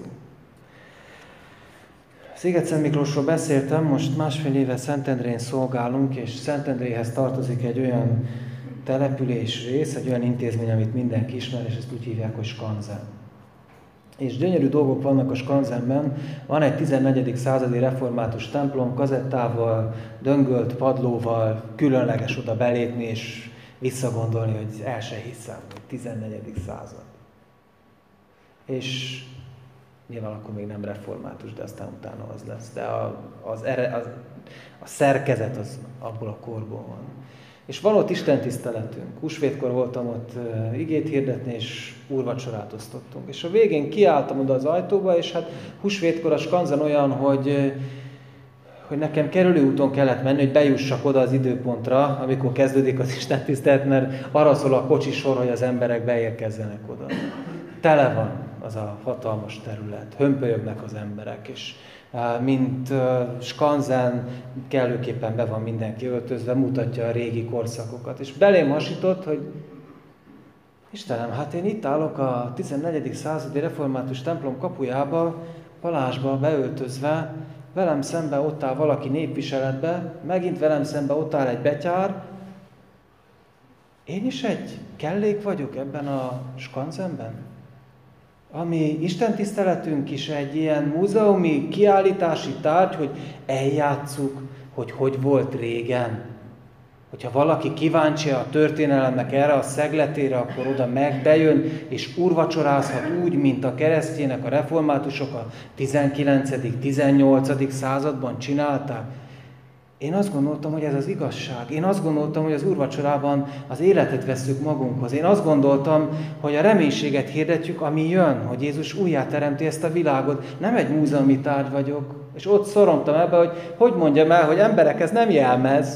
Sziget-Szent Miklósról beszéltem, most másfél éve Szentendrén szolgálunk, és Szentendréhez tartozik egy olyan település rész, egy olyan intézmény, amit mindenki ismer, és ezt úgy hívják, hogy skanzen. És gyönyörű dolgok vannak a skanzenben. Van egy tizennegyedik századi református templom, kazettával, döngölt padlóval, különleges oda belépni, és visszagondolni, hogy el se hiszem, hogy tizennegyedik század. És nyilván akkor még nem református, de aztán utána az lesz. De a, az, az, a szerkezet az abból a korból van. És van ott istentiszteletünk. Húsvétkor voltam ott uh, igét hirdetni, és úrvacsorát osztottunk. És a végén kiálltam oda az ajtóba, és hát húsvétkor a skanzen olyan, hogy, uh, hogy nekem kerülőúton kellett menni, hogy bejussak oda az időpontra, amikor kezdődik az istentisztelet, mert arra szól a kocsisor, hogy az emberek beérkezzenek oda. Tele van az a hatalmas terület, hömpölyögnek az emberek, és mint uh, skanzen kellőképpen be van mindenki öltözve, mutatja a régi korszakokat. És belém hasított, hogy Istenem, hát én itt állok a tizennegyedik századi református templom kapujába, palásba beöltözve, velem szembe ott áll valaki népviseletbe, megint velem szembe ott áll egy betyár. Én is egy kellék vagyok ebben a skanzenben? Ami istentiszteletünk is egy ilyen múzeumi kiállítási tárgy, hogy eljátsszuk, hogy hogy volt régen. Hogyha valaki kíváncsi a történelemnek erre a szegletére, akkor oda megbejön, és úrvacsorázhat úgy, mint a keresztjének, a reformátusok a tizenkilencedik tizennyolcadik században csinálták. Én azt gondoltam, hogy ez az igazság. Én azt gondoltam, hogy az úrvacsorában az életet vesszük magunkhoz. Én azt gondoltam, hogy a reménységet hirdetjük, ami jön, hogy Jézus újjáteremti ezt a világot. Nem egy múzeumi tárgy vagyok. És ott szorongtam ebbe, hogy hogy mondjam el, hogy emberek, ez nem jelmez.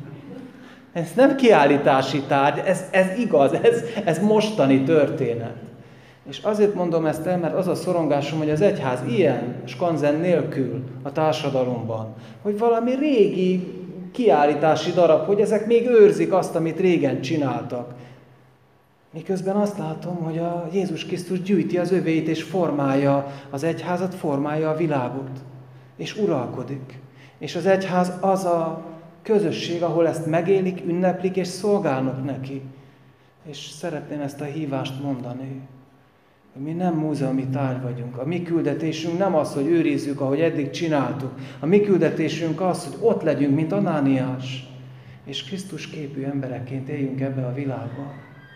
Ez nem kiállítási tárgy, ez, ez igaz, ez, ez mostani történet. És azért mondom ezt el, mert az a szorongásom, hogy az egyház ilyen skanzen nélkül a társadalomban, hogy valami régi kiállítási darab, hogy ezek még őrzik azt, amit régen csináltak. Miközben azt látom, hogy a Jézus Krisztus gyűjti az övéit, és formálja az egyházat, formálja a világot, és uralkodik. És az egyház az a közösség, ahol ezt megélik, ünneplik, és szolgálnak neki. És szeretném ezt a hívást mondani, hogy mi nem múzeumi tárgy vagyunk. A mi küldetésünk nem az, hogy őrizzük, ahogy eddig csináltuk. A mi küldetésünk az, hogy ott legyünk, mint Anániás, és Krisztus képű emberekként éljünk ebbe a világba.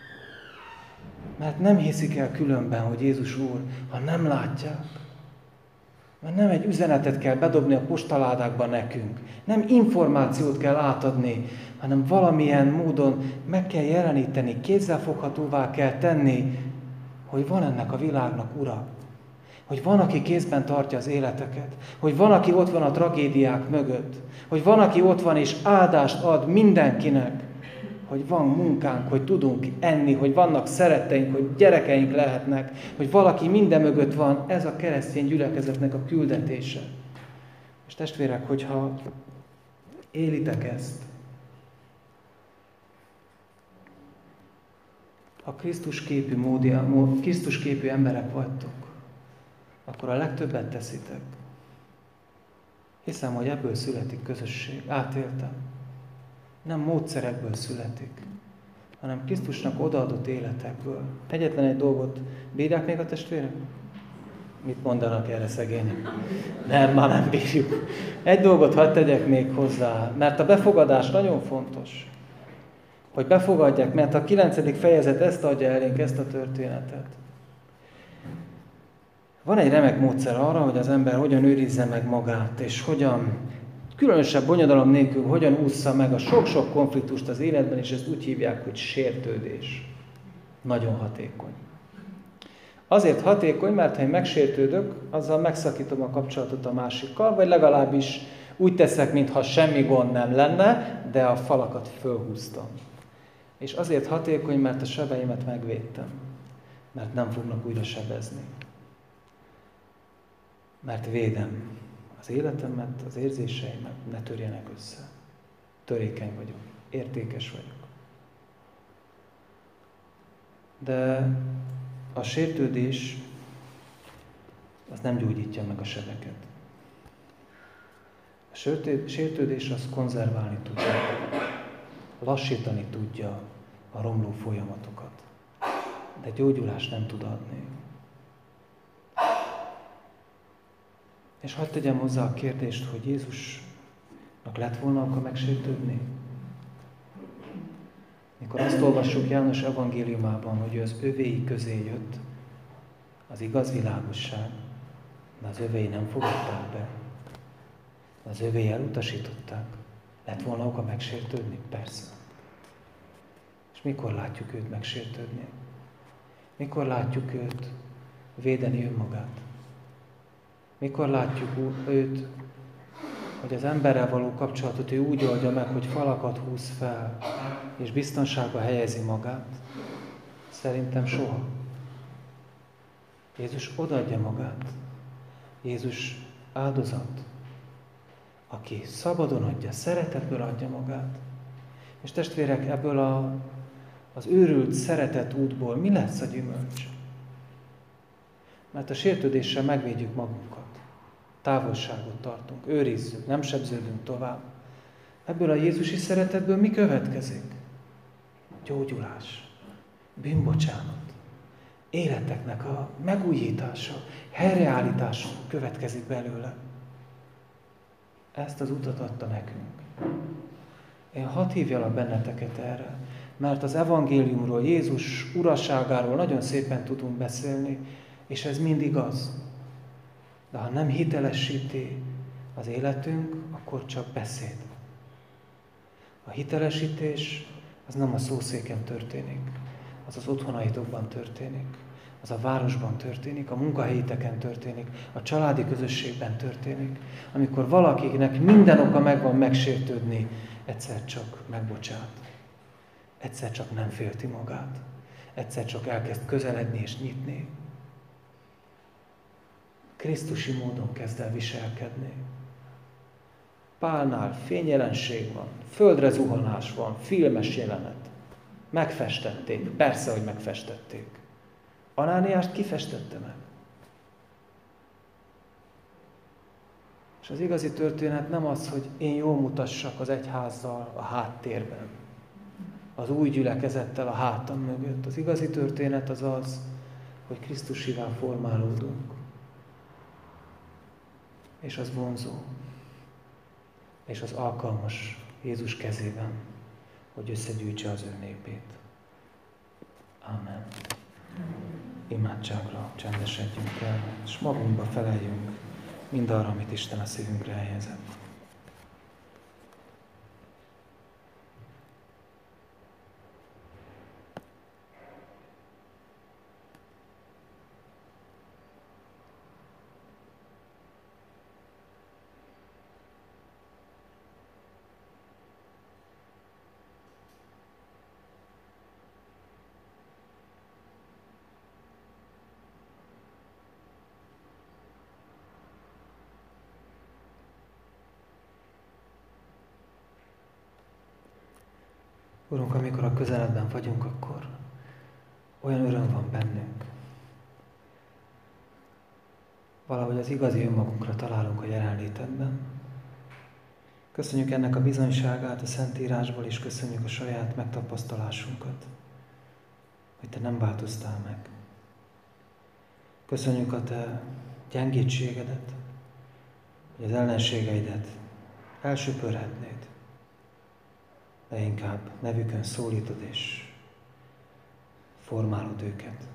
Mert nem hiszik el különben, hogy Jézus Úr, ha nem látják. Mert nem egy üzenetet kell bedobni a postaládákba nekünk. Nem információt kell átadni, hanem valamilyen módon meg kell jeleníteni, kézzelfoghatóvá kell tenni, hogy van ennek a világnak ura. Hogy van, aki kézben tartja az életeket. Hogy van, aki ott van a tragédiák mögött. Hogy van, aki ott van és áldást ad mindenkinek. hogy van munkánk, hogy tudunk enni, hogy vannak szeretteink, hogy gyerekeink lehetnek, hogy valaki minden mögött van. Ez a keresztény gyülekezetnek a küldetése. És testvérek, hogyha élitek ezt, ha Krisztus képű, módia, Krisztus képű emberek vagytok, akkor a legtöbbet teszitek. Hiszem, hogy ebből születik közösség. Átéltem. Nem módszerekből születik, hanem Krisztusnak odaadott életekből. Egyetlen egy dolgot. Bírják még a testvérek? Mit mondanak erre szegények? Nem, már nem bírjuk. Egy dolgot hadd tegyek még hozzá, mert a befogadás nagyon fontos. Hogy befogadják, mert a kilencedik fejezet ezt adja elénk, ezt a történetet. Van egy remek módszer arra, hogy az ember hogyan őrizze meg magát, és hogyan, különösebb bonyodalom nélkül, hogyan ússza meg a sok-sok konfliktust az életben, és ezt úgy hívják, hogy sértődés. Nagyon hatékony. Azért hatékony, mert ha én megsértődök, azzal megszakítom a kapcsolatot a másikkal, vagy legalábbis úgy teszek, mintha semmi gond nem lenne, de a falakat fölhúztam. És azért hatékony, mert a sebeimet megvédtem. Mert nem fognak újra sebezni. Mert védem az életemet, az érzéseimet, ne törjenek össze. Törékeny vagyok, értékes vagyok. De a sértődés az nem gyógyítja meg a sebeket. A sértődés az konzerválni tudja, lassítani tudja a romló folyamatokat, de gyógyulást nem tud adni. És hadd tegyem hozzá a kérdést, hogy Jézusnak lett volna akkor megsértődni? Mikor azt olvassuk János evangéliumában, hogy ő az övéi közé jött, az igaz világosság, de az övéi nem fogadták be. Az övéi elutasították. Lett volna oka megsértődni? Persze. És mikor látjuk őt megsértődni? Mikor látjuk őt védeni önmagát? Mikor látjuk őt, hogy az emberrel való kapcsolatot ő úgy oldja meg, hogy falakat húz fel, és biztonságba helyezi magát? Szerintem soha. Jézus odaadja magát. Jézus áldozat, aki szabadon adja, szeretetből adja magát. És testvérek, ebből a, az őrült szeretet útból mi lesz a gyümölcs? Mert a sértődéssel megvédjük magunkat. Távolságot tartunk, őrizzük, nem sebződünk tovább. Ebből a Jézusi szeretetből mi következik? Gyógyulás, bűnbocsánat, életeknek a megújítása, helyreállítása következik belőle. Ezt az utat adta nekünk. Én hadd hívjalak benneteket erre, mert az evangéliumról, Jézus uraságáról nagyon szépen tudunk beszélni, és ez mind igaz. De ha nem hitelesíti az életünk, akkor csak beszéd. A hitelesítés az nem a szószéken történik, az az otthonaitokban történik, az a városban történik, a munkahelyiteken történik, a családi közösségben történik, amikor valakinek minden oka megvan megsértődni, egyszer csak megbocsát, egyszer csak nem félti magát, egyszer csak elkezd közeledni és nyitni. Krisztusi módon kezd el viselkedni. Pálnál fényjelenség van, földre zuhanás van, filmes jelenet. Megfestették, persze, hogy megfestették. Anániást kifestette meg. És az igazi történet nem az, hogy én jól mutassak az egyházzal a háttérben, az új gyülekezettel a hátam mögött. Az igazi történet az az, hogy Krisztusivá formálódunk. És az vonzó, és az alkalmas Jézus kezében, hogy összegyűjtse az ő népét. Amen. Imádságra csendesedjünk el, és magunkba feleljünk mindarra, amit Isten a szívünkre helyezett. Urunk, amikor a közeledben vagyunk, akkor olyan öröm van bennünk. Valahogy az igazi önmagunkra találunk a jelenlétedben. Köszönjük ennek a bizonyságát a Szentírásból, és köszönjük a saját megtapasztalásunkat, hogy Te nem változtál meg. Köszönjük a Te gyengétségedet, hogy az ellenségeidet elsöpörhetnéd, de inkább nevükön szólítod és formálod őket.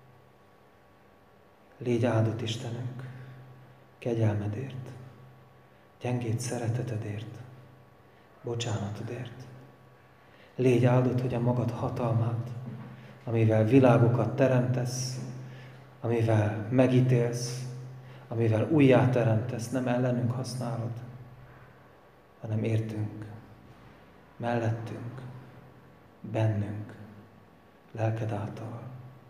Légy áldott Istenünk, kegyelmedért, gyengét szeretetedért, bocsánatodért. Légy áldott, hogy a magad hatalmát, amivel világokat teremtesz, amivel megítélsz, amivel újjáteremtesz, nem ellenünk használod, hanem értünk, mellettünk, bennünk, lelked által.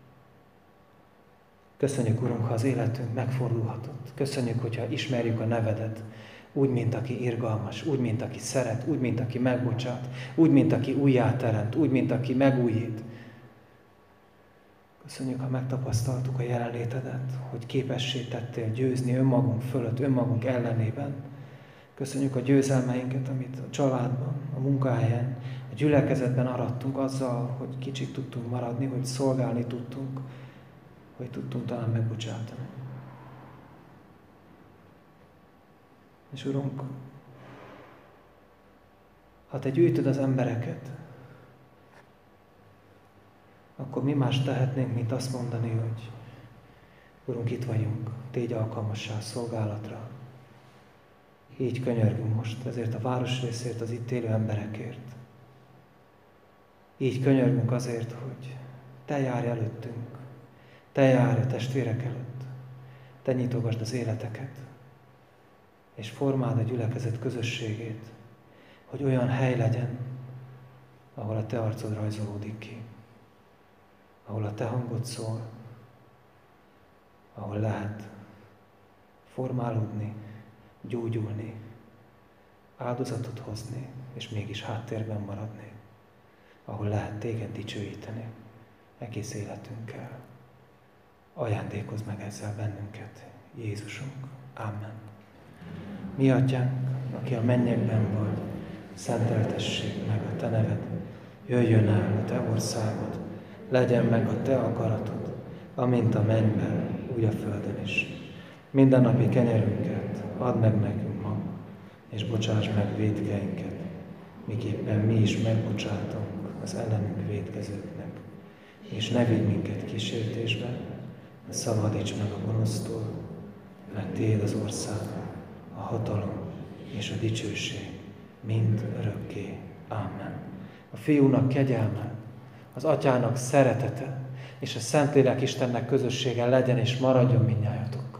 Köszönjük, Urunk, ha az életünk megfordulhatott. Köszönjük, hogyha ismerjük a nevedet, úgy, mint aki irgalmas, úgy, mint aki szeret, úgy, mint aki megbocsát, úgy, mint aki újjáteremt, úgy, mint aki megújít. Köszönjük, ha megtapasztaltuk a jelenlétedet, hogy képessé tettél győzni önmagunk fölött, önmagunk ellenében. Köszönjük a győzelmeinket, amit a családban, a munkahelyen, a gyülekezetben arattunk azzal, hogy kicsit tudtunk maradni, hogy szolgálni tudtunk, hogy tudtunk talán megbocsátani. És Urunk, ha Te gyűjtöd az embereket, akkor mi más tehetnénk, mint azt mondani, hogy Urunk, itt vagyunk, tégy alkalmassá a szolgálatra. Így könyörgünk most ezért a városrészért, az itt élő emberekért. Így könyörgünk azért, hogy Te járj előttünk, Te járj a testvérek előtt, Te nyitogasd az életeket, és formáld a gyülekezet közösségét, hogy olyan hely legyen, ahol a Te arcod rajzolódik ki, ahol a Te hangod szól, ahol lehet formálódni, gyógyulni, áldozatot hozni, és mégis háttérben maradni, ahol lehet Téged dicsőíteni egész életünkkel. Ajándékozz meg ezzel bennünket, Jézusunk. Amen. Mi Atyánk, aki a mennyekben vagy, szenteltessék meg a Te neved, jöjjön el a Te országod, legyen meg a Te akaratod, amint a mennyben, úgy a földön is. Mindennapi kenyerünket add meg nekünk ma, és bocsáss meg vétkeinket, miképpen mi is megbocsátunk az ellenünk vétkezőknek. És ne vigy minket kísértésbe, de szabadíts meg a gonosztól, mert Tiéd az ország, a hatalom és a dicsőség mind örökké. Amen. A Fiúnak kegyelme, az Atyának szeretete és a Szentlélek Istennek közössége legyen és maradjon mindnyájatok.